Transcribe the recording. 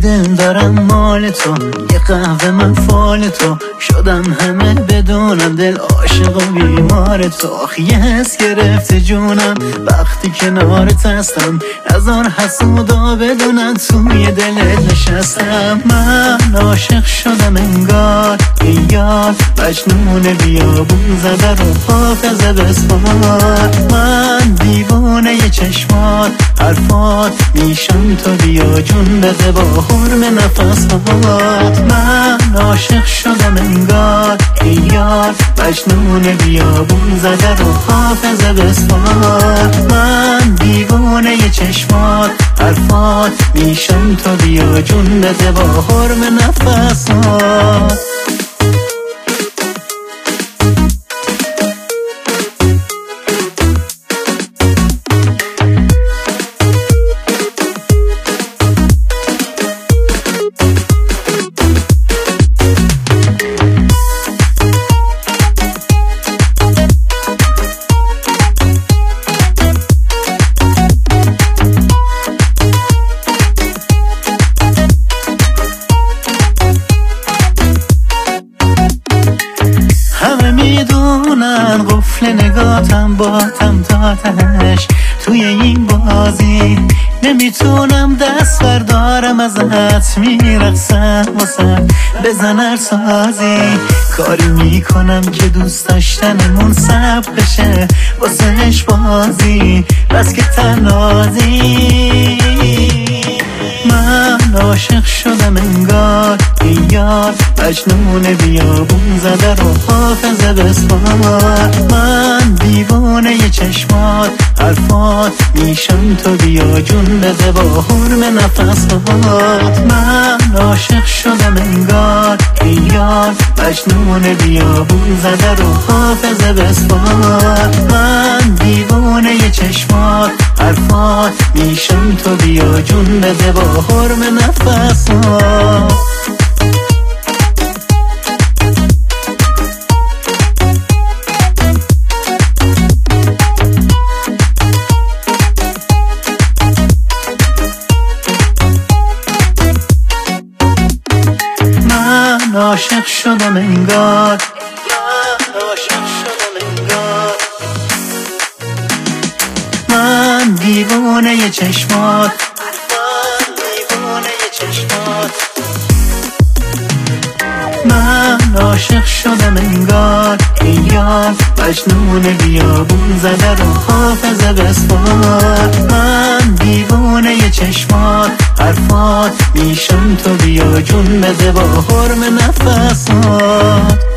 دل دارم مال تو، یه قهوه من فال تو، شدم همه بدونم دل عاشق و بیمار تو. آخ یه حس گرفته جونم وقتی کنارت هستم، نذار حسودا بدونن توی دلت نشستم. من عاشق شدم انگار ای یار، مجنون بیابون زده رو حافظ بسپار. من دیوانه ی چشمات حرفات میشم، تو بیا جون بده با حرم نفسات. من عاشق شدم انگار ای یار، مجنون بیابون زده رو حافظ بسپار. من دیوانه ی چشمات حرفات میشم، تو بیا جون بده با حرم نفسات. میدونن قفل نگاتم باتم تا تهش، توی این بازی نمیتونم دست بردارم ازت. میرقصم واسه بزن سازی، کاری میکنم که دوست داشتنمون سبق بشه واسهش بازی، بس که تنازی. من عاشق شدم انگار ای یار، مجنون بیابون زده رو حافظ بسپار. من دیوانه ی چشمات حرفات میشم، تو بیا جون بده با حرم نفسات. من عاشق شدم انگار ای یار، مجنون بیابون زده رو حافظ بسپار. من دیوانه ی چشمات حرفات میشم، تو بیا جون بده با حرم نفسات. من عاشق شدم انگار، عاشق شدم انگار. من دیوانه ی چشمات، دیوانه ی چشمات. من عاشق شدم انگار ای یار، مجنون بیابون زده رو حافظ بسپار. من دیوانه ی چشمات حرفات میشم، تو بیا جون بده با حرم نفسات.